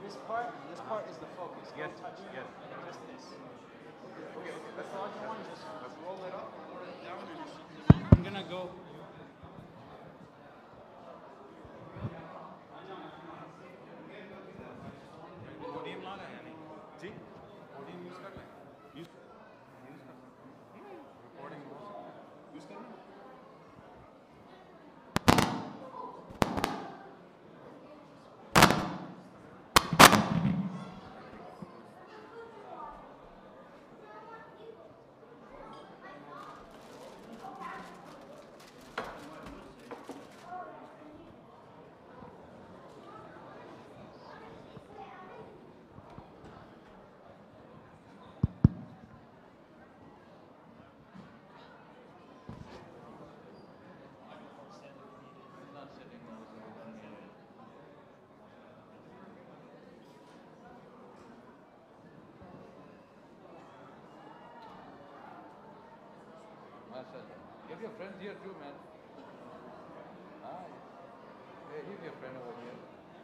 This part is the focus. Yes, Don't touch yes. just this. Okay, let's roll it up. I'm gonna go. Podium ला रहे हैं या नहीं जी podium use कर लें use recording use कर लें You have your friends here too, man. Ah, yeah, he's your friend over here.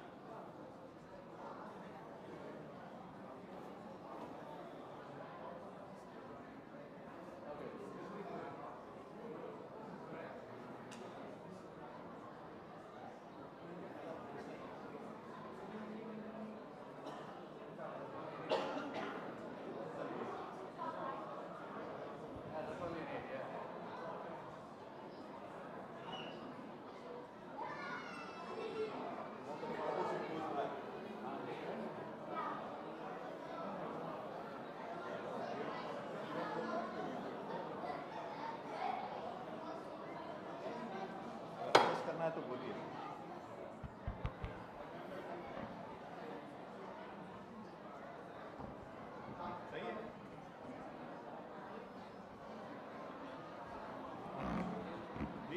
करना है तो बोलिए सही है जी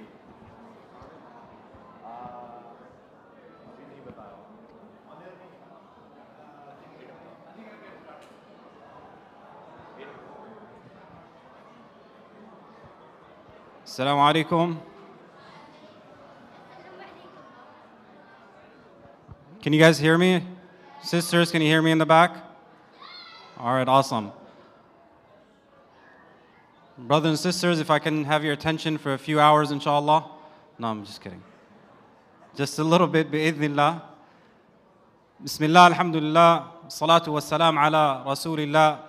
अभी नहीं बता रहा हूँ Assalamu alaikum. Can you guys hear me? Sisters, can you hear me in the back? All right, awesome. Brothers and sisters, if I can have your attention for a few hours, inshallah. No, I'm just kidding. Just a little bit, bi'idhnillah. Bismillah, alhamdulillah, salatu wassalam ala rasulillah.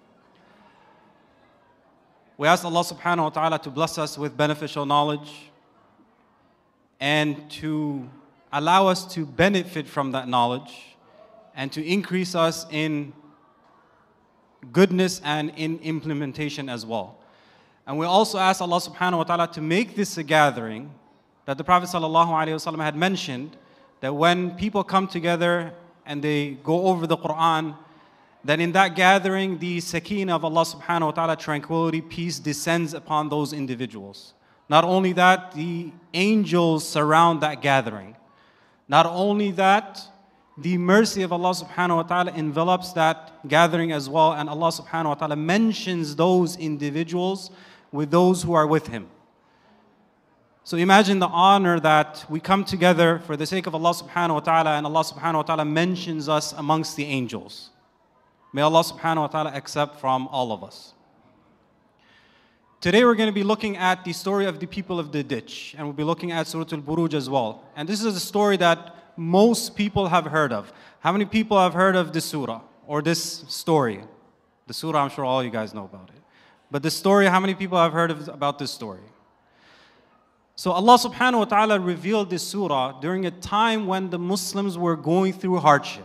We ask Allah subhanahu wa ta'ala to bless us with beneficial knowledge and to allow us to benefit from that knowledge and to increase us in goodness and in implementation as well. And we also ask Allah subhanahu wa ta'ala to make this a gathering that the Prophet sallallahu alaihi wasallam had mentioned, that when people come together and they go over the Quran, that in that gathering the sakeen of Allah subhanahu wa ta'ala, tranquility, peace descends upon those individuals. Not only that, the angels surround that gathering. Not only that, the mercy of Allah subhanahu wa ta'ala envelops that gathering as well, and Allah subhanahu wa ta'ala mentions those individuals with those who are with Him. So imagine the honor that we come together for the sake of Allah subhanahu wa ta'ala, and Allah subhanahu wa ta'ala mentions us amongst the angels. May Allah subhanahu wa ta'ala accept from all of us. Today we're going to be looking at the story of the people of the ditch, and we'll be looking at Surah Al-Buruj as well. And this is a story that most people have heard of. How many people have heard of this surah or this story? The surah, I'm sure all you guys know about it. But the story, how many people have heard about this story? So Allah subhanahu wa ta'ala revealed this surah during a time when the Muslims were going through hardship.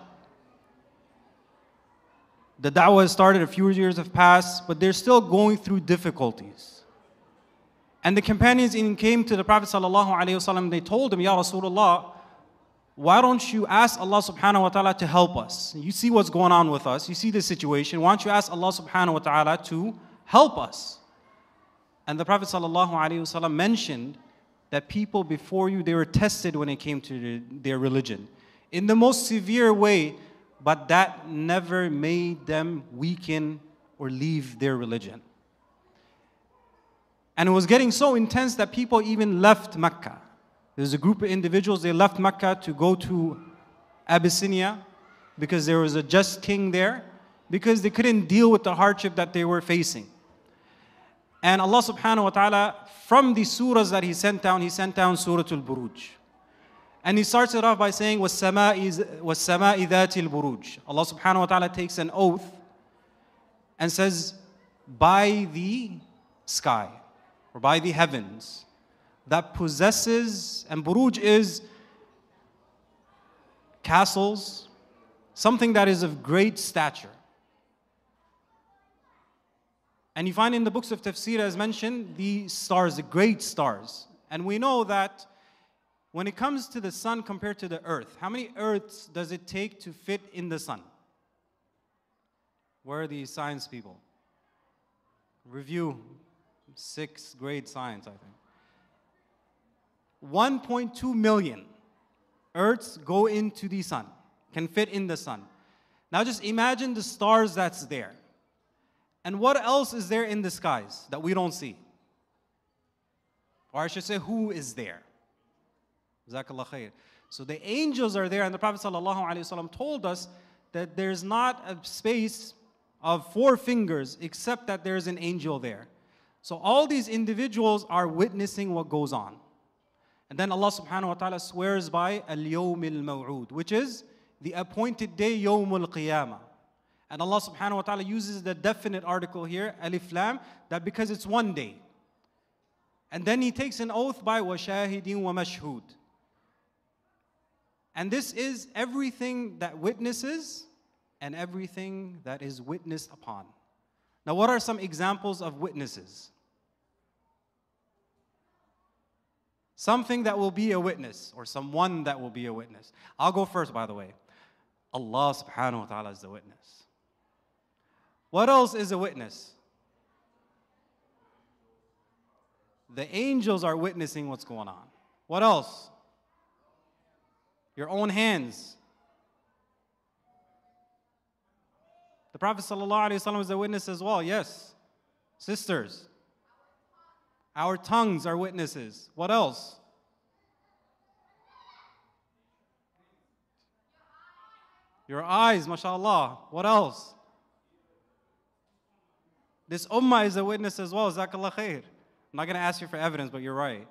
The da'wah has started, a few years have passed, but they're still going through difficulties. And the companions came to the Prophet sallallahu alaihi wasallam. They told him, Ya Rasulullah, why don't you ask Allah subhanahu wa ta'ala to help us? You see what's going on with us. You see the situation. Why don't you ask Allah subhanahu wa ta'ala to help us? And the Prophet sallallahu alaihi wasallam mentioned that people before you, they were tested when it came to their religion in the most severe way, but that never made them weaken or leave their religion. And it was getting so intense that people even left Mecca. There's a group of individuals, they left Mecca to go to Abyssinia, because there was a just king there, because they couldn't deal with the hardship that they were facing. And Allah subhanahu wa ta'ala, from the surahs that He sent down Surah Al-Buruj. And He starts it off by saying, وَالسَّمَاءِ ذَاتِ الْبُرُوجِ. Allah subhanahu wa ta'ala takes an oath and says, by the sky, or by the heavens, that possesses, and buruj is castles, something that is of great stature. And you find in the books of tafsir, as mentioned, the stars, the great stars. And we know that when it comes to the sun compared to the earth, how many earths does it take to fit in the sun? Where are the science people? Review, 6th grade science, I think. 1.2 million earths go into the sun, can fit in the sun. Now just imagine the stars that's there. And what else is there in the skies that we don't see? Or I should say, who is there? Jazakallah khair. So the angels are there, and the Prophet ﷺ told us that there's not a space of 4 fingers except that there's an angel there. So all these individuals are witnessing what goes on. And then Allah subhanahu wa ta'ala swears by al-yawm al-maw'ud, which is the appointed day, yawm al-qiyamah. And Allah subhanahu wa ta'ala uses the definite article here, alif lam, that because it's one day. And then He takes an oath by wa shahidin wa mashhud. And this is everything that witnesses and everything that is witnessed upon. Now, what are some examples of witnesses? Something that will be a witness, or someone that will be a witness. I'll go first, by the way. Allah subhanahu wa ta'ala is the witness. What else is a witness? The angels are witnessing what's going on. What else? Your own hands. The Prophet ﷺ is a witness as well, yes. Sisters. Our tongues are witnesses. What else? Your eyes, mashallah. What else? This ummah is a witness as well. Jazakallah khair. I'm not going to ask you for evidence, but you're right.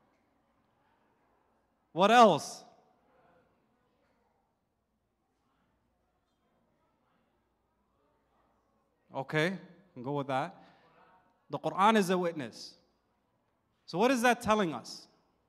What else? Okay, I'll go with that. The Quran is a witness. So what is that telling us?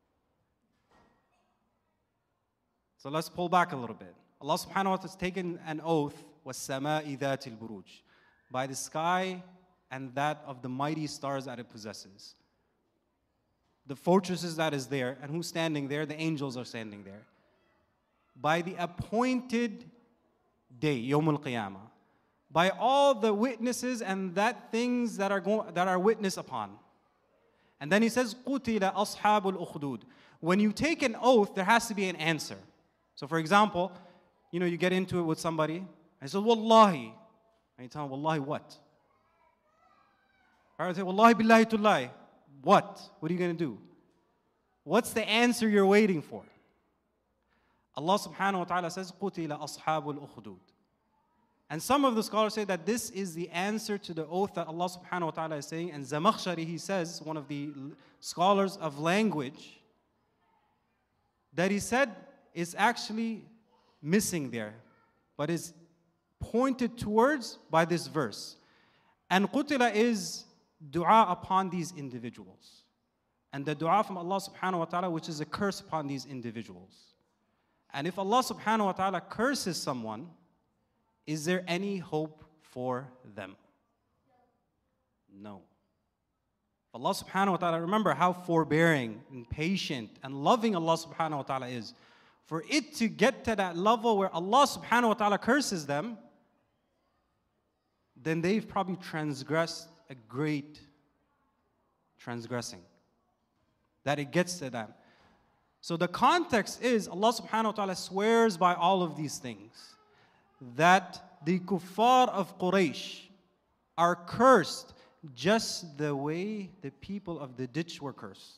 So let's pull back a little bit. Allah subhanahu wa ta'ala has taken an oath, وَالسَّمَاءِ ذَاتِ الْبُرُوجِ, by the sky and that of the mighty stars that it possesses. The fortresses that is there, and who's standing there? The angels are standing there. By the appointed day, Yawm al-Qiyamah, by all the witnesses and that things that are witnessed upon. And then He says, قُتِلَ أَصْحَابُ الْأُخْدُودِ. When you take an oath, there has to be an answer. So for example, you get into it with somebody, and he says, Wallahi. And you tell him, Wallahi what? Or I say, Wallahi billahi tullahi. What? What are you going to do? What's the answer you're waiting for? Allah subhanahu wa ta'ala says, قُتِلَ أَصْحَابُ الْأُخْدُودِ. And some of the scholars say that this is the answer to the oath that Allah subhanahu wa ta'ala is saying. And Zamakhshari, he says, one of the scholars of language, that he said is actually missing there, but is pointed towards by this verse. And qutila is dua upon these individuals. And the dua from Allah subhanahu wa ta'ala, which is a curse upon these individuals. And if Allah subhanahu wa ta'ala curses someone, is there any hope for them? No. Allah subhanahu wa ta'ala, remember how forbearing and patient and loving Allah subhanahu wa ta'ala is. For it to get to that level where Allah subhanahu wa ta'ala curses them, then they've probably transgressed a great transgressing. That it gets to them. So the context is Allah subhanahu wa ta'ala swears by all of these things that the kuffar of Quraysh are cursed just the way the people of the ditch were cursed.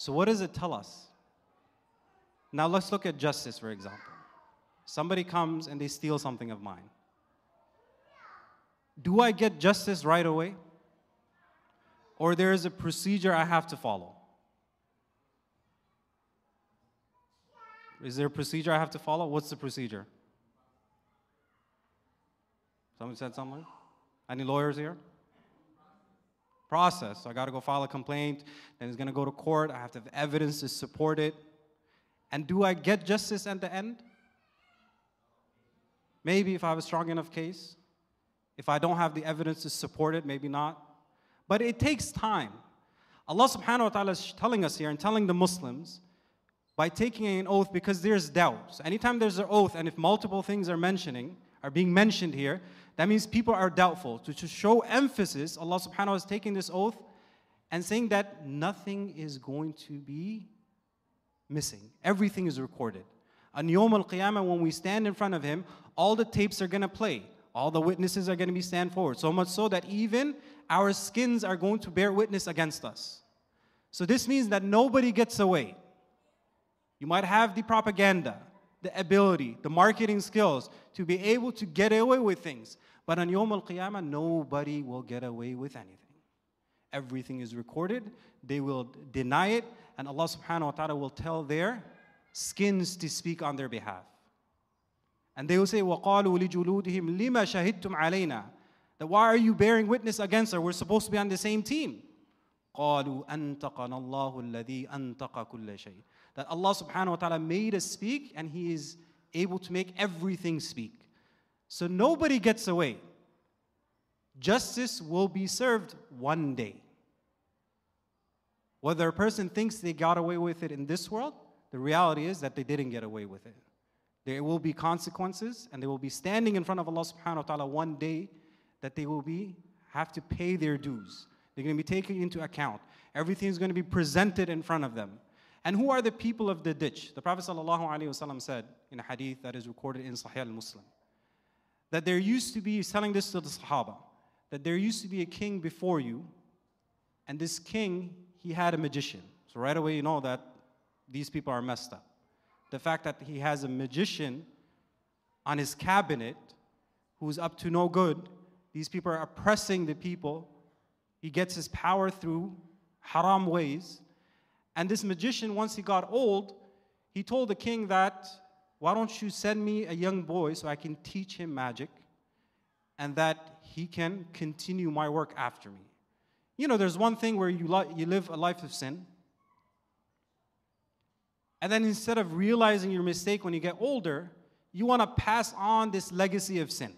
So what does it tell us? Now let's look at justice, for example. Somebody comes and they steal something of mine. Do I get justice right away? Or there is a procedure I have to follow? Is there a procedure I have to follow? What's the procedure? Someone said something? Any lawyers here? Process. So I got to go file a complaint, then it's going to go to court. I have to have evidence to support it. And do I get justice at the end? Maybe if I have a strong enough case. If I don't have the evidence to support it, maybe not. But it takes time. Allah subhanahu wa ta'ala is telling us here and telling the Muslims by taking an oath because there's doubt. So anytime there's an oath and if multiple things are being mentioned here, that means people are doubtful. To show emphasis, Allah subhanahu wa ta'ala is taking this oath and saying that nothing is going to be missing. Everything is recorded. On Yawm al-Qiyamah, when we stand in front of Him, all the tapes are going to play. All the witnesses are going to be stand forward. So much so that even our skins are going to bear witness against us. So this means that nobody gets away. You might have the propaganda, the ability, the marketing skills to be able to get away with things. But on Yawm al-Qiyamah, nobody will get away with anything. Everything is recorded. They will deny it. And Allah subhanahu wa ta'ala will tell their skins to speak on their behalf. And they will say, وَقَالُوا لِجُلُودِهِمْ لِمَا شَهِدْتُمْ عَلَيْنَا. That why are you bearing witness against us? We're supposed to be on the same team. قَالُوا أَنْتَقَنَا اللَّهُ الَّذِي أَنْتَقَ كُلَّ شَيْءٍ. That Allah subhanahu wa ta'ala made us speak and He is able to make everything speak. So nobody gets away. Justice will be served one day. Whether a person thinks they got away with it in this world, the reality is that they didn't get away with it. There will be consequences and they will be standing in front of Allah subhanahu wa ta'ala one day that they will have to pay their dues. They're going to be taken into account. Everything is going to be presented in front of them. And who are the people of the ditch? The Prophet ﷺ said in a hadith that is recorded in Sahih al-Muslim, that there used to be, he's telling this to the Sahaba, that there used to be a king before you, and this king, he had a magician. So right away you know that these people are messed up. The fact that he has a magician on his cabinet who's up to no good, these people are oppressing the people, he gets his power through haram ways. And this magician, once he got old, he told the king that, why don't you send me a young boy so I can teach him magic and that he can continue my work after me. You know, there's one thing where you live a life of sin, and then instead of realizing your mistake when you get older, you want to pass on this legacy of sin.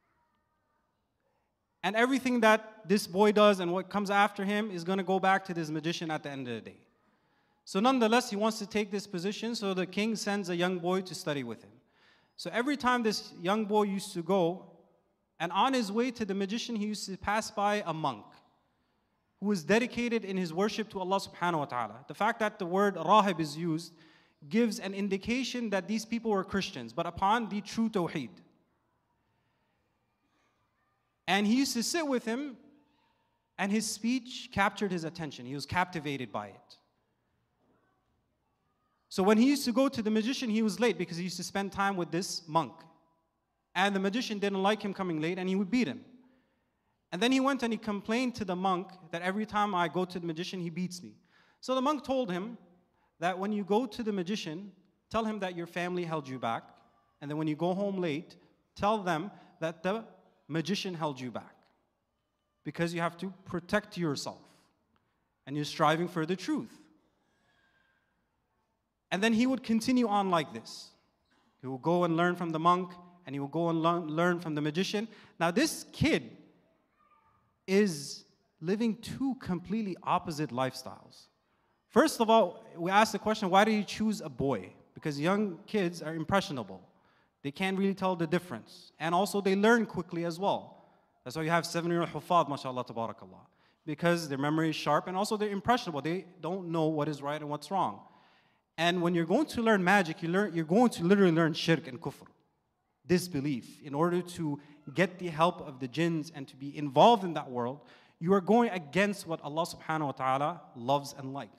And everything that this boy does and what comes after him is going to go back to this magician at the end of the day. So nonetheless, he wants to take this position, so the king sends a young boy to study with him. So every time this young boy used to go, and on his way to the magician, he used to pass by a monk who was dedicated in his worship to Allah subhanahu wa ta'ala. The fact that the word rahib is used gives an indication that these people were Christians, but upon the true tawheed. And he used to sit with him, and his speech captured his attention. He was captivated by it. So when he used to go to the magician, he was late because he used to spend time with this monk. And the magician didn't like him coming late, and he would beat him. And then he went and he complained to the monk that every time I go to the magician, he beats me. So the monk told him that when you go to the magician, tell him that your family held you back. And then when you go home late, tell them that the magician held you back. Because you have to protect yourself. And you're striving for the truth. And then he would continue on like this. He will go and learn from the monk, and he will go and learn from the magician. Now this kid is living two completely opposite lifestyles. First of all, we ask the question, why did he choose a boy? Because young kids are impressionable. They can't really tell the difference. And also they learn quickly as well. That's why you have 7-year-old huffaz, mashallah, tabarakallah. Because their memory is sharp and also they're impressionable. They don't know what is right and what's wrong. And when you're going to learn magic, you're going to literally learn shirk and kufr, disbelief. In order to get the help of the jinns and to be involved in that world, you are going against what Allah subhanahu wa ta'ala loves and likes.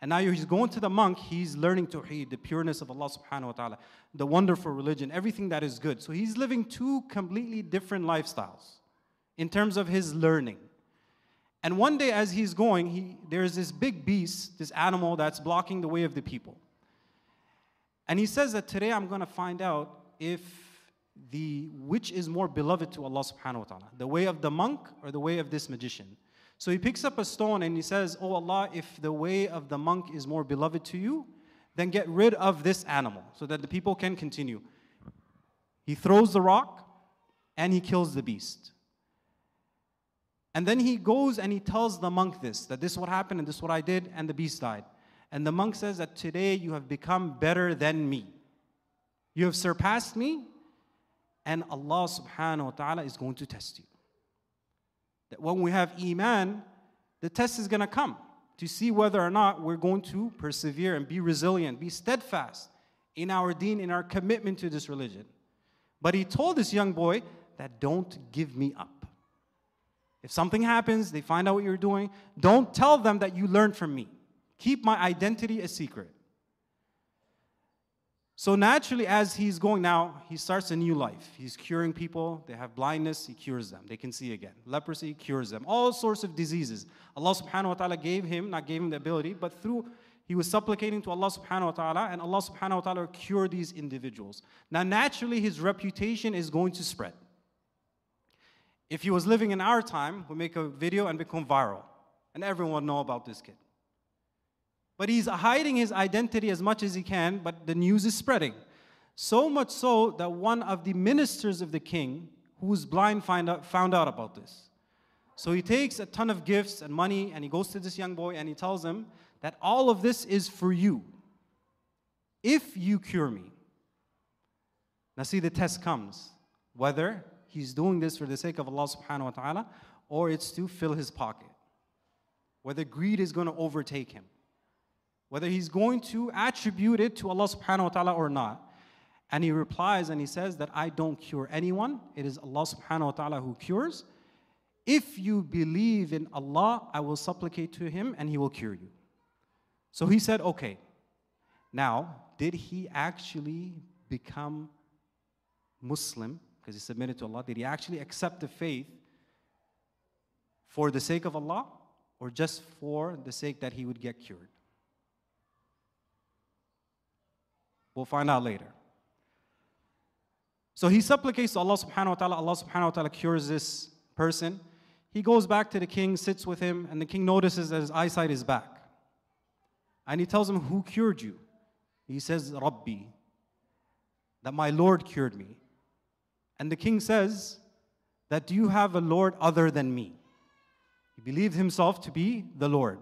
And now he's going to the monk, he's learning Tawheed, the pureness of Allah subhanahu wa ta'ala, the wonderful religion, everything that is good. So he's living two completely different lifestyles in terms of his learning. And one day as he's going, there's this big beast, this animal that's blocking the way of the people. And he says that today I'm going to find out which is more beloved to Allah subhanahu wa ta'ala, the way of the monk or the way of this magician. So he picks up a stone and he says, "Oh Allah, if the way of the monk is more beloved to you, then get rid of this animal so that the people can continue." He throws the rock and he kills the beast. And then he goes and he tells the monk that this is what happened and this is what I did, and the beast died. And the monk says that today you have become better than me. You have surpassed me, and Allah subhanahu wa ta'ala is going to test you. That when we have Iman, the test is going to come to see whether or not we're going to persevere and be resilient, be steadfast in our deen, in our commitment to this religion. But he told this young boy that don't give me up. If something happens, they find out what you're doing, don't tell them that you learned from me. Keep my identity a secret. So naturally, as he's going now, he starts a new life. He's curing people. They have blindness, he cures them. They can see again. Leprosy, he cures them. All sorts of diseases. Allah subhanahu wa ta'ala gave him the ability, but he was supplicating to Allah subhanahu wa ta'ala, and Allah subhanahu wa ta'ala cured these individuals. Now naturally, his reputation is going to spread. If he was living in our time, we'll make a video and become viral, and everyone will know about this kid. But he's hiding his identity as much as he can, but the news is spreading. So much so that one of the ministers of the king, who was blind, found out about this. So he takes a ton of gifts and money, and he goes to this young boy and he tells him that all of this is for you, if you cure me. Now see, the test comes, whether he's doing this for the sake of Allah subhanahu wa ta'ala, or it's to fill his pocket. Whether greed is going to overtake him. Whether he's going to attribute it to Allah subhanahu wa ta'ala or not. And he replies and he says that I don't cure anyone. It is Allah subhanahu wa ta'ala who cures. If you believe in Allah, I will supplicate to him and he will cure you. So he said, okay. Now, did he actually become Muslim? Because he submitted to Allah. Did he actually accept the faith for the sake of Allah, or just for the sake that he would get cured? We'll find out later. So he supplicates to Allah subhanahu wa ta'ala. Allah subhanahu wa ta'ala cures this person. He goes back to the king, sits with him, and the king notices that his eyesight is back. And he tells him, who cured you? He says, Rabbi, that my Lord cured me. And the king says, that do you have a Lord other than me? He believed himself to be the Lord.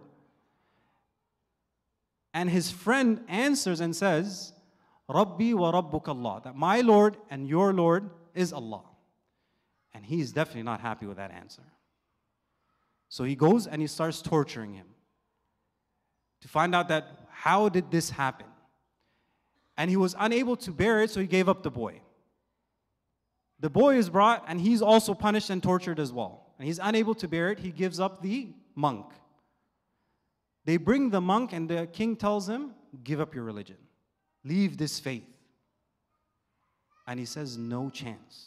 And his friend answers and says, Rabbi wa Rabbuk Allah, that my Lord and your Lord is Allah. And he is definitely not happy with that answer. So he goes and he starts torturing him to find out that how did this happen? And he was unable to bear it, so he gave up the boy. The boy is brought and he's also punished and tortured as well. And he's unable to bear it, he gives up the monk. They bring the monk and the king tells him, give up your religion. Leave this faith. And he says, no chance.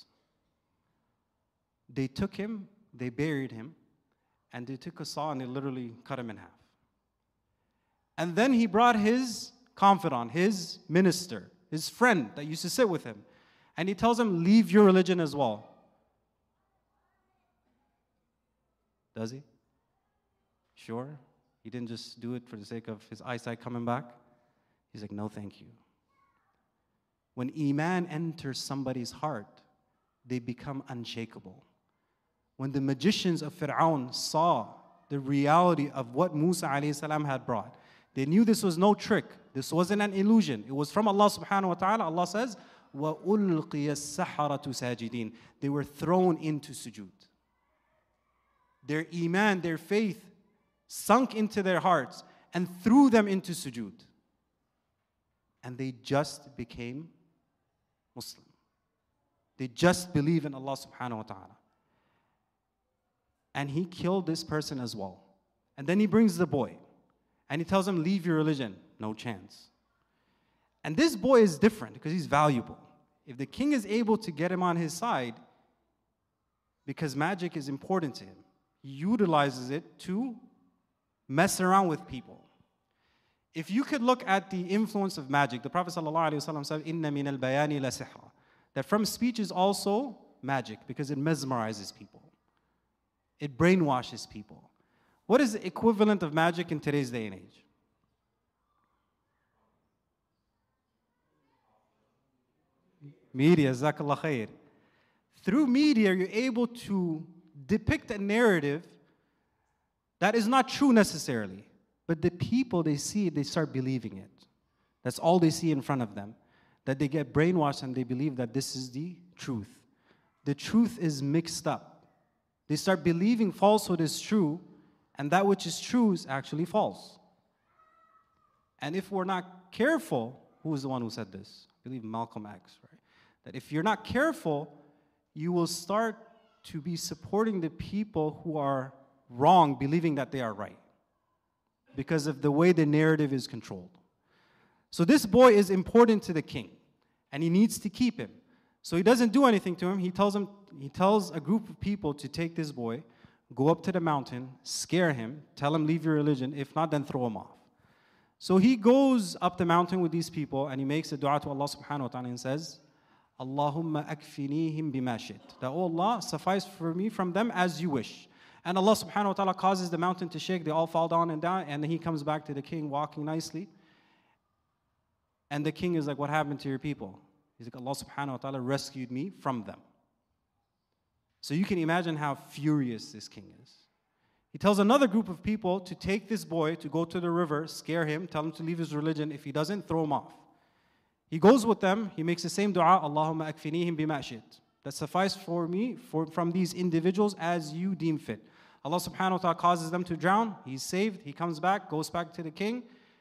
They took him, they buried him, and they took a saw and they literally cut him in half. And then he brought his confidant, his minister, his friend that used to sit with him. And he tells him, leave your religion as well. Does he? Sure? He didn't just do it for the sake of his eyesight coming back? He's like, no, thank you. When Iman enters somebody's heart, they become unshakable. When the magicians of Fir'aun saw the reality of what Musa alayhi salam had brought, they knew this was no trick. This wasn't an illusion. It was from Allah subhanahu wa ta'ala. Allah says, وَأُلْقِيَ السَّحَرَةُ سَاجِدِينَ. They were thrown into sujood. Their Iman, their faith, sunk into their hearts and threw them into sujood. And they just became Muslim. They just believe in Allah subhanahu wa ta'ala. And he killed this person as well. And then he brings the boy. And he tells him, leave your religion. No chance. And this boy is different because he's valuable. If the king is able to get him on his side, because magic is important to him, he utilizes it to mess around with people. If you could look at the influence of magic, the Prophet ﷺ said, "Inna min al-bayani la sihra," that from speech is also magic because it mesmerizes people. It brainwashes people. What is the equivalent of magic in today's day and age? Media, jazakallah khair. Through media, you're able to depict a narrative that is not true necessarily. But the people, they see it, they start believing it. That's all they see in front of them. That they get brainwashed and they believe that this is the truth. The truth is mixed up. They start believing falsehood is true, and that which is true is actually false. And if we're not careful, who was the one who said this? I believe Malcolm X, right? That if you're not careful, you will start to be supporting the people who are wrong, believing that they are right, because of the way the narrative is controlled. So this boy is important to the king, and he needs to keep him. So he doesn't do anything to him. He tells a group of people to take this boy, go up to the mountain, scare him, tell him leave your religion. If not, then throw him off. So he goes up the mountain with these people, and he makes a dua to Allah subhanahu wa ta'ala and says, Allahumma akfinihim bima shit. That, oh Allah, suffice for me from them as you wish. And Allah subhanahu wa ta'ala causes the mountain to shake. They all fall down and die. And then he comes back to the king walking nicely. And the king is like, what happened to your people? He's like, Allah subhanahu wa ta'ala rescued me from them. So you can imagine how furious this king is. He tells another group of people to take this boy, to go to the river, scare him, tell him to leave his religion. If he doesn't, throw him off. He goes with them. He makes the same dua, Allahumma akfinihim bima shit. That suffice for me from these individuals as you deem fit. Allah subhanahu wa ta'ala causes them to drown. He's saved. He comes back, goes back to the king.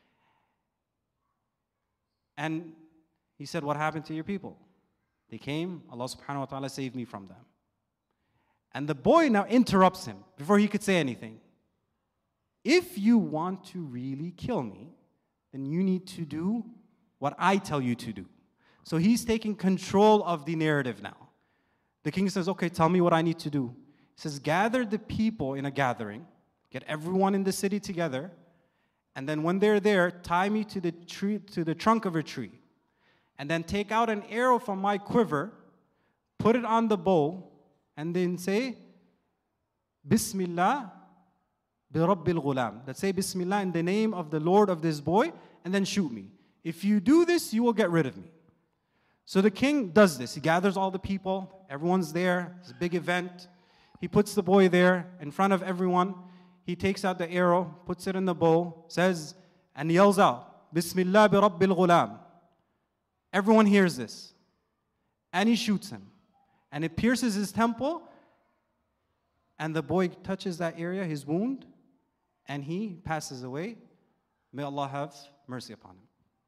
And he said, what happened to your people? They came. Allah subhanahu wa ta'ala saved me from them. And the boy now interrupts him before he could say anything. If you want to really kill me, then you need to do what I tell you to do. So he's taking control of the narrative now. The king says, okay, tell me what I need to do. He says, gather the people in a gathering, get everyone in the city together, and then when they're there, tie me to the tree, to the trunk of a tree, and then take out an arrow from my quiver, put it on the bow, and then say, Bismillah bi Rabbil Ghulam. Let's say Bismillah in the name of the Lord of this boy, and then shoot me. If you do this, you will get rid of me. So the king does this. He gathers all the people. Everyone's there. It's a big event. He puts the boy there in front of everyone. He takes out the arrow, puts it in the bow, says, and yells out, Bismillah bi Rabbil Ghulam. Everyone hears this. And he shoots him. And it pierces his temple. And the boy touches that area, his wound, and he passes away. May Allah have mercy upon him.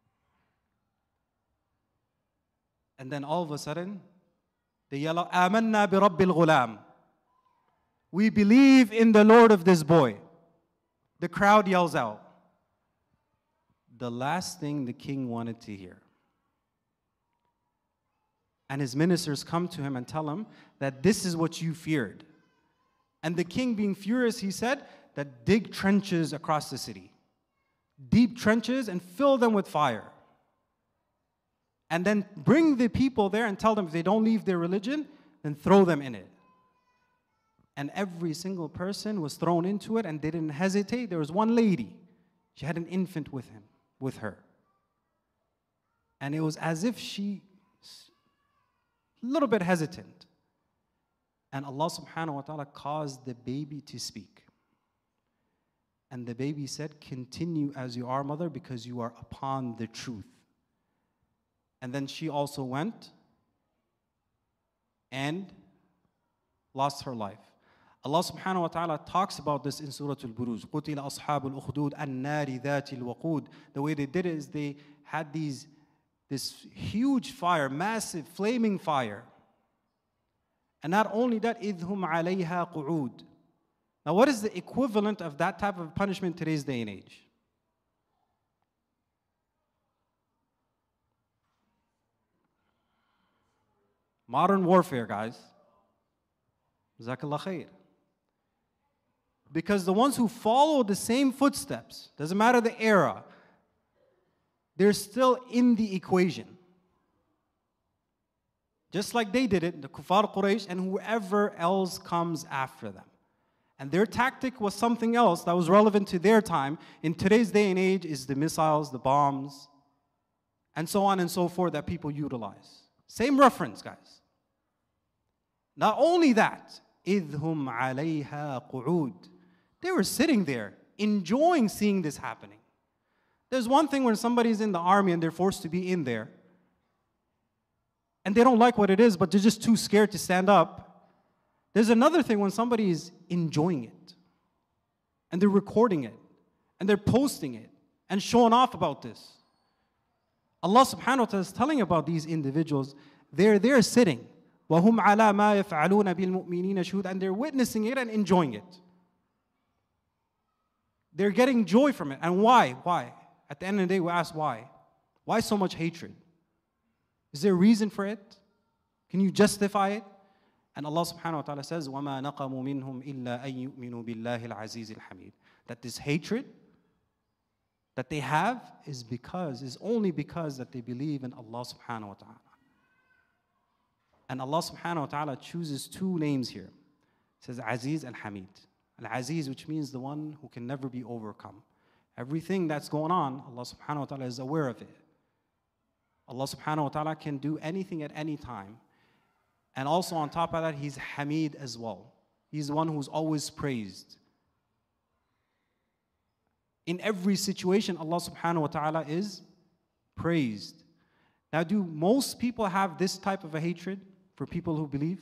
And then all of a sudden, they yell out, Amanna bi Rabbil Ghulam. We believe in the Lord of this boy. The crowd yells out. The last thing the king wanted to hear. And his ministers come to him and tell him that this is what you feared. And the king, being furious, he said that dig trenches across the city. Deep trenches and fill them with fire. And then bring the people there and tell them if they don't leave their religion, then throw them in it. And every single person was thrown into it and they didn't hesitate. There was one lady. She had an infant with her. And it was as if she, a little bit hesitant. And Allah subhanahu wa ta'ala caused the baby to speak. And the baby said, continue as you are, mother, because you are upon the truth. And then she also went and lost her life. Allah subhanahu wa ta'ala talks about this in Surah Al-Buruj. قُتِلَ أَصْحَابُ الْأُخْدُودِ النَّارِ ذَاتِ الْوَقُودِ. The way they did it is they had this huge fire, massive flaming fire. And not only that, إِذْ هُمْ عَلَيْهَا قُعُودٌ. Now what is the equivalent of that type of punishment today's day and age? Modern warfare, guys. Jazakallah khair. Because the ones who follow the same footsteps, doesn't matter the era, they're still in the equation. Just like they did it, the Kuffar Quraysh and whoever else comes after them. And their tactic was something else that was relevant to their time. In today's day and age is the missiles, the bombs, and so on and so forth that people utilize. Same reference, guys. Not only that, إِذْ هُمْ عَلَيْهَا قُعُودٌ. They were sitting there, enjoying seeing this happening. There's one thing when somebody's in the army and they're forced to be in there, and they don't like what it is, but they're just too scared to stand up. There's another thing when somebody is enjoying it, and they're recording it, and they're posting it, and showing off about this. Allah subhanahu wa ta'ala is telling about these individuals. They're sitting. وَهُمْ عَلَى مَا يَفْعَلُونَ بِالْمُؤْمِنِينَ شُهُودٌ. And they're witnessing it and enjoying it. They're getting joy from it. And why? Why? At the end of the day, we ask why. Why so much hatred? Is there a reason for it? Can you justify it? And Allah subhanahu wa ta'ala says, وَمَا نَقَمُوا مِنْهُمْ إِلَّا أَن يُؤْمِنُوا بِاللَّهِ الْعَزِيزِ الْحَمِيدِ. That this hatred that they have is only because that they believe in Allah subhanahu wa ta'ala. And Allah subhanahu wa ta'ala chooses two names here. It says Aziz and Hamid. Al-Aziz, which means the one who can never be overcome. Everything that's going on, Allah subhanahu wa ta'ala is aware of it. Allah subhanahu wa ta'ala can do anything at any time. And also on top of that, He's Hamid as well. He's the one who's always praised. In every situation, Allah subhanahu wa ta'ala is praised. Now, do most people have this type of a hatred for people who believe?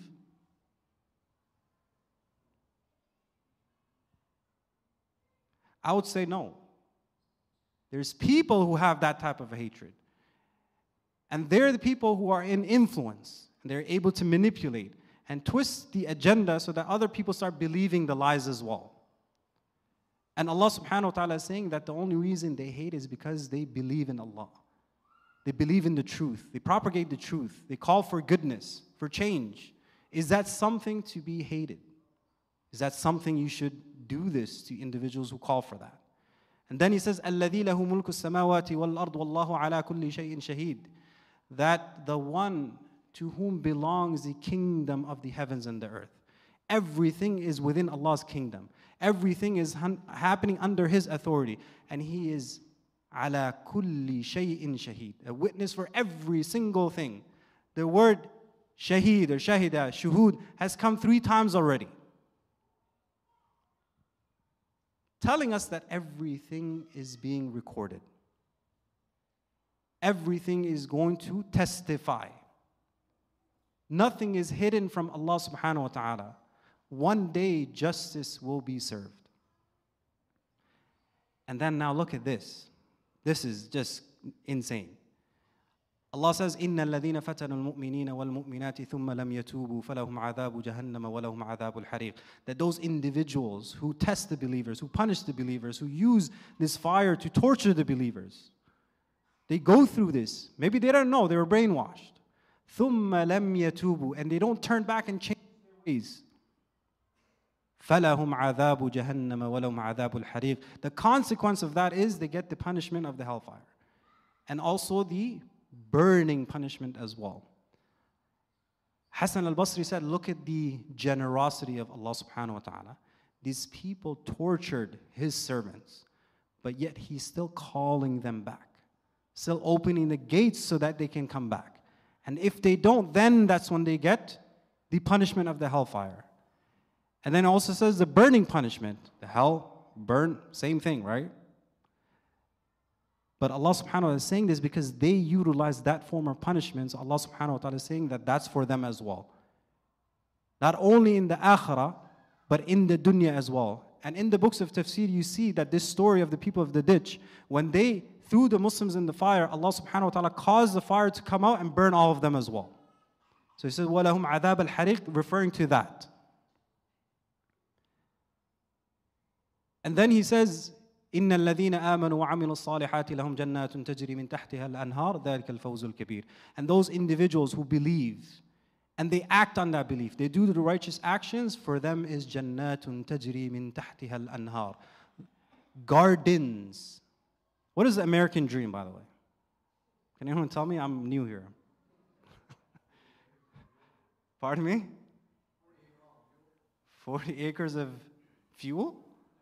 I would say no. There's people who have that type of a hatred. And they're the people who are in influence. And they're able to manipulate and twist the agenda so that other people start believing the lies as well. And Allah subhanahu wa ta'ala is saying that the only reason they hate is because they believe in Allah. They believe in the truth. They propagate the truth. They call for goodness, for change. Is that something to be hated? Is that something you should do this to individuals who call for that? And then He says, الَّذِي لَهُ مُلْكُ السَّمَاوَاتِ وَالْأَرْضِ وَاللَّهُ عَلَى كُلِّ شَيْءٍ شَهِيدٌ. That the one to whom belongs the kingdom of the heavens and the earth. Everything is within Allah's kingdom. Everything is happening under His authority. And He is ala kulli shay'in shaheed, a witness for every single thing. The word shaheed or shahida, shuhud, has come 3 times already. Telling us that everything is being recorded. Everything is going to testify. Nothing is hidden from Allah subhanahu wa ta'ala. One day justice will be served. And then now look at this. This is just insane. Allah says, إِنَّ الَّذِينَ فَتَنُوا الْمُؤْمِنِينَ وَالْمُؤْمِنَاتِ ثُمَّ لَمْ يَتُوبُوا فَلَهُمْ عَذَابُ جَهَنَّمَ وَلَهُمْ عَذَابُ الْحَرِيقِ. That those individuals who test the believers, who punish the believers, who use this fire to torture the believers, they go through this. Maybe they don't know, they were brainwashed. ثُمَّ لَمْ يَتُوبُوا. And they don't turn back and change their ways. فَلَهُمْ عَذَابُ جَهَنَّمَ وَلَهُمْ عَذَابُ الْحَرِيقِ. The consequence of that is they get the punishment of the hellfire. And also the burning punishment as well. Hassan al-Basri said, look at the generosity of Allah subhanahu wa ta'ala. These people tortured His servants, but yet He's still calling them back. Still opening the gates so that they can come back. And if they don't, then that's when they get the punishment of the hellfire. And then it also says the burning punishment. The hell, burn, same thing, right? But Allah subhanahu wa ta'ala is saying this because they utilize that form of punishment. So Allah subhanahu wa ta'ala is saying that that's for them as well. Not only in the akhirah, but in the dunya as well. And in the books of tafsir, you see that this story of the people of the ditch, when they threw the Muslims in the fire, Allah subhanahu wa ta'ala caused the fire to come out and burn all of them as well. So He says, وَلَهُمْ عَذَابَ الْحَرِيقِ, referring to that. And then He says, إِنَّ الَّذِينَ آمَنُوا وَعَمِلُوا الصَّالِحَاتِ لَهُمْ جَنَّاتٌ تَجْرِي مِنْ تَحْتِهَا الْأَنْهَارُ ذَلِكَ الْفَوْزُ الْكَبِيرُ. And those individuals who believe and they act on that belief, they do the righteous actions, for them is jannatun tajri min tahtiha al-anhar. Gardens. What is the American dream, by the way? Can anyone tell me? I'm new here. Pardon me? 40 acres of fuel?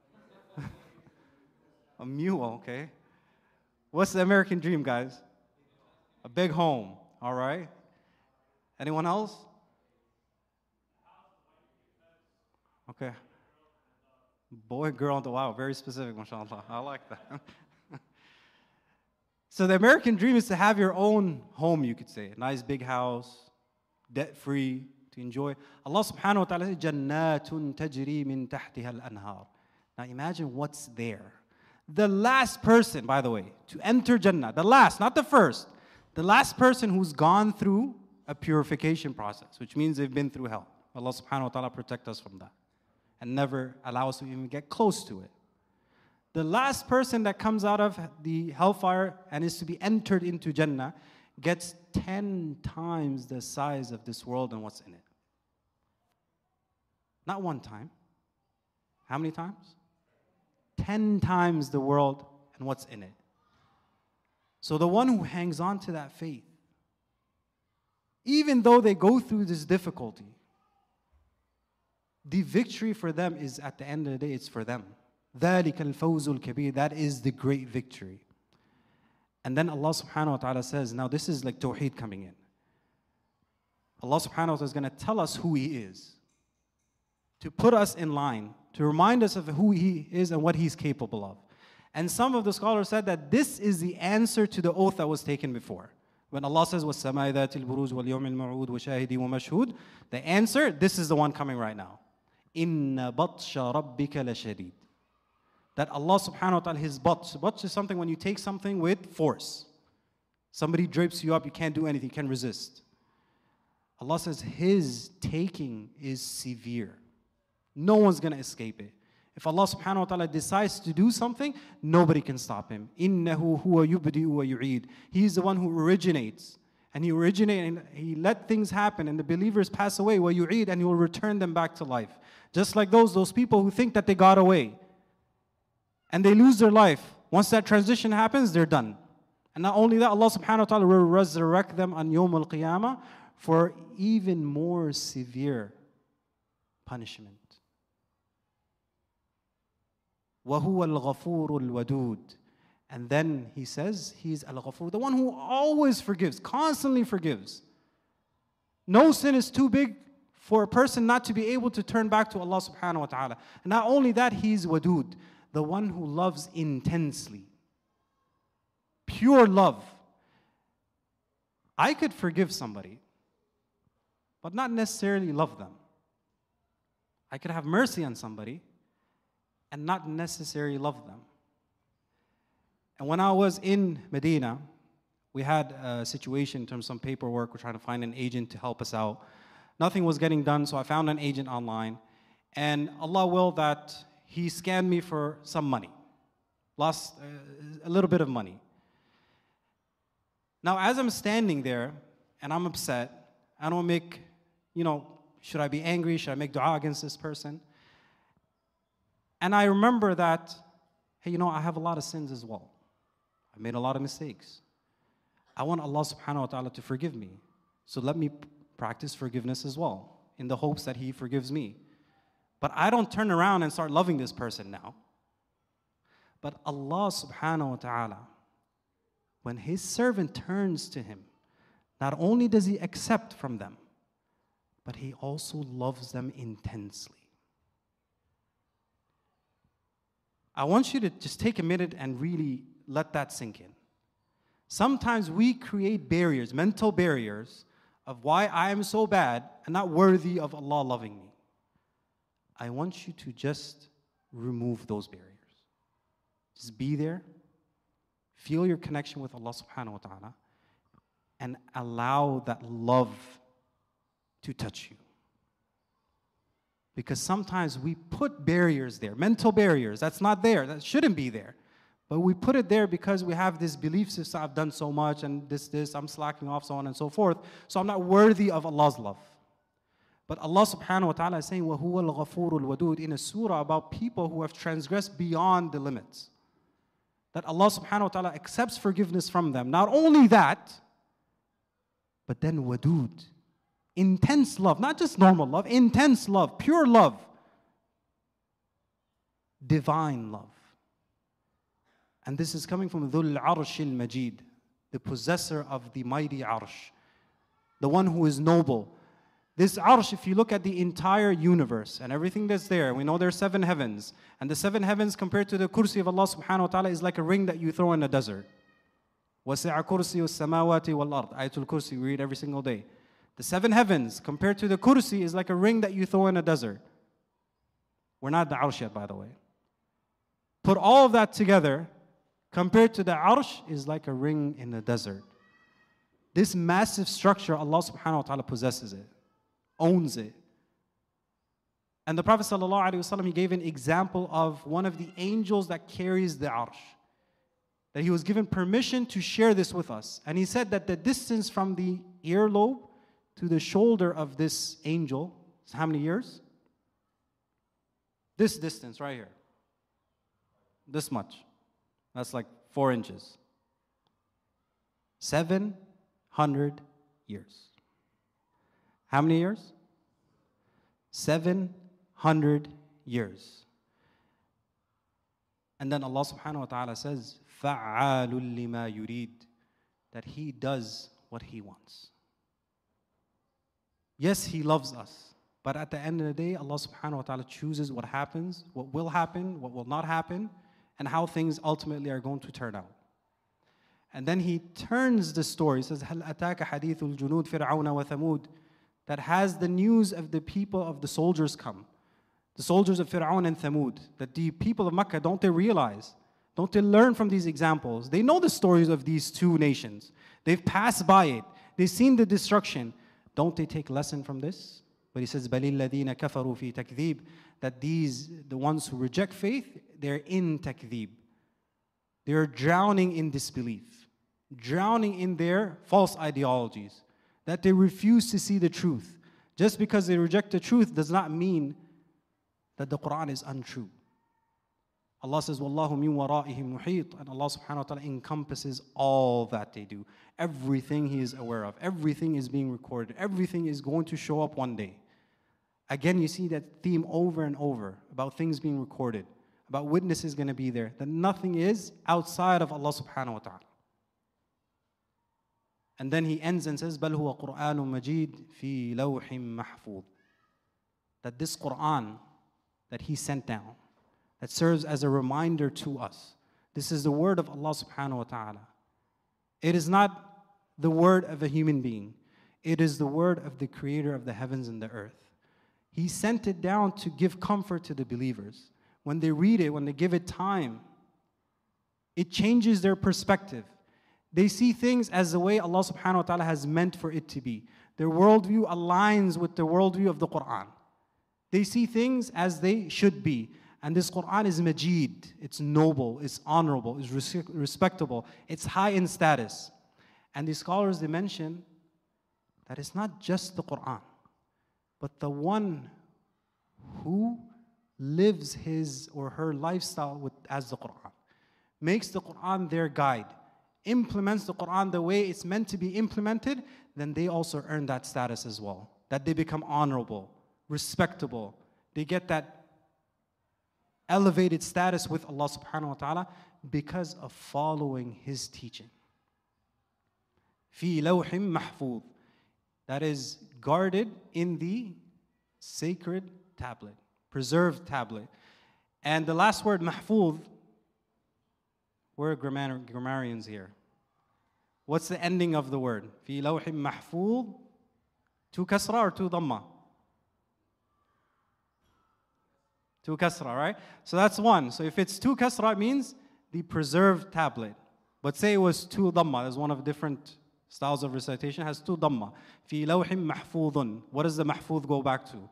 A mule, okay. What's the American dream, guys? A big home, all right. Anyone else? Okay. Boy, girl, wow, very specific, mashallah. I like that. So the American dream is to have your own home, you could say. A nice big house, debt-free, to enjoy. Allah subhanahu wa ta'ala says, Jannatun tajri min tahtiha al-anhar. Now imagine what's there. The last person, by the way, to enter Jannah, the last, not the first, the last person who's gone through a purification process, which means they've been through hell. Allah subhanahu wa ta'ala protect us from that and never allow us to even get close to it. The last person that comes out of the hellfire and is to be entered into Jannah gets 10 times the size of this world and what's in it. Not one time. How many times? 10 times the world and what's in it. So the one who hangs on to that faith, even though they go through this difficulty, the victory for them is, at the end of the day, it's for them. ذَلِكَ الْفَوْزُ الْكَبِيرُ. That is the great victory. And then Allah subhanahu wa ta'ala says, now this is like Tawheed coming in. Allah subhanahu wa ta'ala is going to tell us who He is, to put us in line, to remind us of who He is and what He's capable of. And some of the scholars said that this is the answer to the oath that was taken before. When Allah says, وَالسَّمَاءِ ذَاتِ الْبُرُوجِ وَالْيَوْمِ الْمَوْعُودِ وَشَاهِدٍ وَمَشْهُودٍ, the answer, this is the one coming right now. إِنَّ بَطْشَ رَبِّكَ لَشَدِيدٌ. That Allah subhanahu wa ta'ala, His batsh. Batsh is something when you take something with force. Somebody drapes you up, you can't do anything, you can't resist. Allah says His taking is severe. No one's going to escape it. If Allah subhanahu wa ta'ala decides to do something, nobody can stop Him. إِنَّهُ هُوَ يُبْدِئُ وَيُعِيدُ. He's the one who originates. And He originates and He let things happen and the believers pass away, وَيُعِيدُ, and He will return them back to life. Just like those people who think that they got away. And they lose their life. Once that transition happens, they're done. And not only that, Allah subhanahu wa ta'ala will resurrect them on Yawm al-Qiyamah for even more severe punishment. وَهُوَ الْغَفُورُ الْوَدُودُ. And then He says, He's Al-Ghafur, the one who always forgives, constantly forgives. No sin is too big for a person not to be able to turn back to Allah subhanahu wa ta'ala. And not only that, He's Wadud, the one who loves intensely. Pure love. I could forgive somebody, but not necessarily love them. I could have mercy on somebody and not necessarily love them. And when I was in Medina, we had a situation in terms of some paperwork. We're trying to find an agent to help us out. Nothing was getting done, so I found an agent online. And Allah willed that he scammed me for some money. Lost a little bit of money. Now, as I'm standing there and I'm upset, I don't make, should I be angry? Should I make dua against this person? And I remember that, hey, I have a lot of sins as well. I made a lot of mistakes. I want Allah subhanahu wa ta'ala to forgive me. So let me practice forgiveness as well, in the hopes that He forgives me. But I don't turn around and start loving this person now. But Allah subhanahu wa ta'ala, when His servant turns to Him, not only does He accept from them, but He also loves them intensely. I want you to just take a minute and really let that sink in. Sometimes we create barriers, mental barriers, of why I am so bad and not worthy of Allah loving me. I want you to just remove those barriers. Just be there, feel your connection with Allah subhanahu wa ta'ala, and allow that love to touch you. Because sometimes we put barriers there, mental barriers, that's not there, that shouldn't be there. But we put it there because we have this belief system, I've done so much and this, I'm slacking off, so on and so forth. So I'm not worthy of Allah's love. But Allah subhanahu wa ta'ala is saying, وَهُوَ الْغَفُورُ الْوَدُودُ in a surah about people who have transgressed beyond the limits. That Allah subhanahu wa ta'ala accepts forgiveness from them. Not only that, but then wadud. Intense love, not just normal love, intense love, pure love. Divine love. And this is coming from Dhul Arsh al-Majid, the possessor of the mighty Arsh, the one who is noble. This Arsh, if you look at the entire universe and everything that's there, we know there are 7 heavens. And the 7 heavens compared to the kursi of Allah subhanahu wa ta'ala is like a ring that you throw in a desert. وَسِعَ كُرْسِيُ السَّمَاوَاتِ وَالْأَرْضِ Ayatul Kursi, we read every single day. The 7 heavens compared to the kursi is like a ring that you throw in a desert. We're not the Arsh yet, by the way. Put all of that together, compared to the Arsh, is like a ring in a desert. This massive structure, Allah subhanahu wa ta'ala possesses it, owns it. And the Prophet sallallahu alaihi wasallam, he gave an example of one of the angels that carries the Arsh. That he was given permission to share this with us. And he said that the distance from the earlobe to the shoulder of this angel is how many years? This distance right here. This much. That's like 4 inches. 700 years. How many years? 700 years. And then Allah subhanahu wa ta'ala says, فَعَّالٌ لِمَا يُرِيدُ, that He does what He wants. Yes, He loves us. But at the end of the day, Allah subhanahu wa ta'ala chooses what happens, what will happen, what will not happen, and how things ultimately are going to turn out. And then He turns the story. He says, هَلْ أَتَاكَ حَدِيثُ الْجُنُودِ فِرْعَوْنَ وَثَمُودَ, that has the news of the people of the soldiers come. The soldiers of Fir'aun and Thamud. That the people of Makkah, don't they realize? Don't they learn from these examples? They know the stories of these 2 nations. They've passed by it. They've seen the destruction. Don't they take lesson from this? But He says, بَلِ الَّذِينَ كَفَرُوا فِي تَكْذِيبٍ, that these, the ones who reject faith, they're in takdhib. They're drowning in disbelief. Drowning in their false ideologies. That they refuse to see the truth. Just because they reject the truth does not mean that the Quran is untrue. Allah says, وَاللَّهُ مِن وَرَائِهِمْ مُحِيطٌ, and Allah subhanahu wa ta'ala encompasses all that they do. Everything He is aware of. Everything is being recorded. Everything is going to show up one day. Again, you see that theme over and over about things being recorded, about witnesses going to be there, that nothing is outside of Allah subhanahu wa ta'ala. And then He ends and says, بَلْ هُوَ قُرْآنٌ مَجِيدٌ فِي لَوْحٍ مَحْفُوظٍ, that this Quran that He sent down, that serves as a reminder to us. This is the word of Allah subhanahu wa ta'ala. It is not the word of a human being. It is the word of the Creator of the heavens and the earth. He sent it down to give comfort to the believers. When they read it, when they give it time, it changes their perspective. They see things as the way Allah subhanahu wa ta'ala has meant for it to be. Their worldview aligns with the worldview of the Quran. They see things as they should be. And this Quran is Majid. It's noble, it's honorable, it's respectable, it's high in status. And the scholars, they mention that it's not just the Quran, but the one who lives his or her lifestyle as the Quran, makes the Quran their guide, implements the Quran the way it's meant to be implemented, then they also earn that status as well. That they become honorable, respectable. They get that elevated status with Allah subhanahu wa ta'ala because of following His teaching. فِي لَوْحٍ مَحْفُوظٍ, that is guarded in the sacred tablet, preserved tablet. And the last word, mahfuz, we're grammarians here. What's the ending of the word? فِي لَوْحٍ مَحْفُوظٍ, 2 kasra or 2 dhamma? 2 kasra, right? So that's 1. So if it's 2 kasra, it means the preserved tablet. But say it was 2 dhamma. There's one of different styles of recitation. It has 2 dhamma. في لوح محفوظ. What does the mahfuz go back to?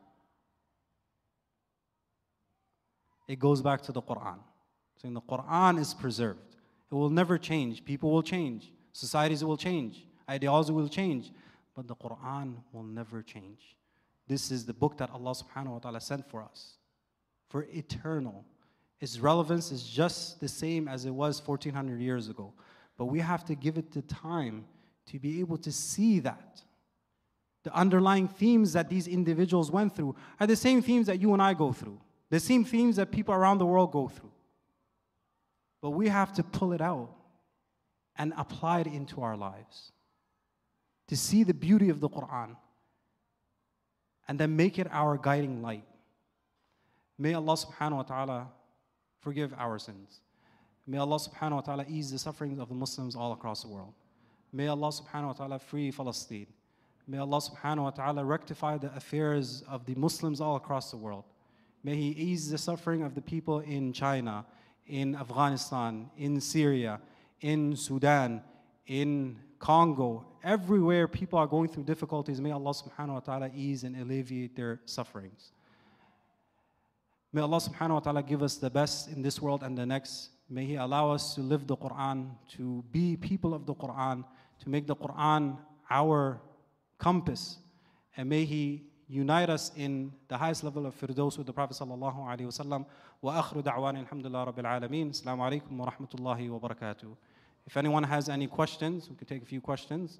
It goes back to the Quran. Saying the Quran is preserved. It will never change. People will change. Societies will change. Ideology will change. But the Quran will never change. this is the book that Allah subhanahu wa ta'ala sent for us. For eternal. Its relevance is just the same as it was 1400 years ago. But we have to give it the time to be able to see that. The underlying themes that these individuals went through are the same themes that you and I go through. The same themes that people around the world go through. But we have to pull it out and apply it into our lives. To see the beauty of the Quran and then make it our guiding light. May Allah subhanahu wa ta'ala forgive our sins. May Allah subhanahu wa ta'ala ease the sufferings of the Muslims all across the world. May Allah subhanahu wa ta'ala free Palestine. May Allah subhanahu wa ta'ala rectify the affairs of the Muslims all across the world. May He ease the suffering of the people in China, in Afghanistan, in Syria, in Sudan, in Congo. Everywhere people are going through difficulties, may Allah subhanahu wa ta'ala ease and alleviate their sufferings. May Allah subhanahu wa ta'ala give us the best in this world and the next. May He allow us to live the Quran, to be people of the Quran, to make the Quran our compass. And may He unite us in the highest level of Firdaus with the Prophet sallallahu alaihi wasallam. Wa akhiru da'wana alhamdulillah rabbil alameen. Assalamu alaikum wa rahmatullahi wa barakatuh. If anyone has any questions, we can take a few questions.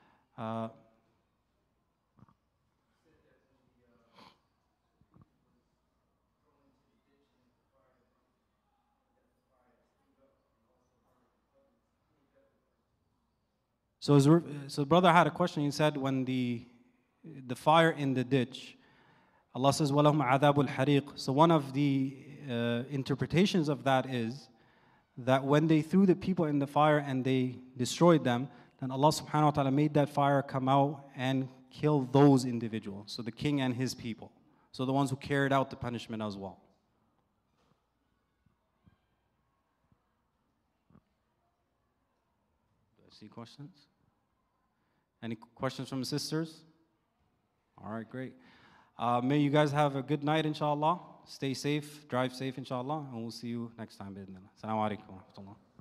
So the brother had a question. He said, when the fire in the ditch, Allah says, وَلَهُمْ عَذَابُ الْحَرِيقِ. So one of the interpretations of that is that when they threw the people in the fire and they destroyed them, then Allah subhanahu wa ta'ala made that fire come out and kill those individuals. So the king and his people. So the ones who carried out the punishment as well. Do I see questions? Any questions from the sisters? All right, great. May you guys have a good night, inshallah. Stay safe, drive safe, inshallah, and we'll see you next time, bi'idhnillah. Assalamu alaikum wa rahmatullah.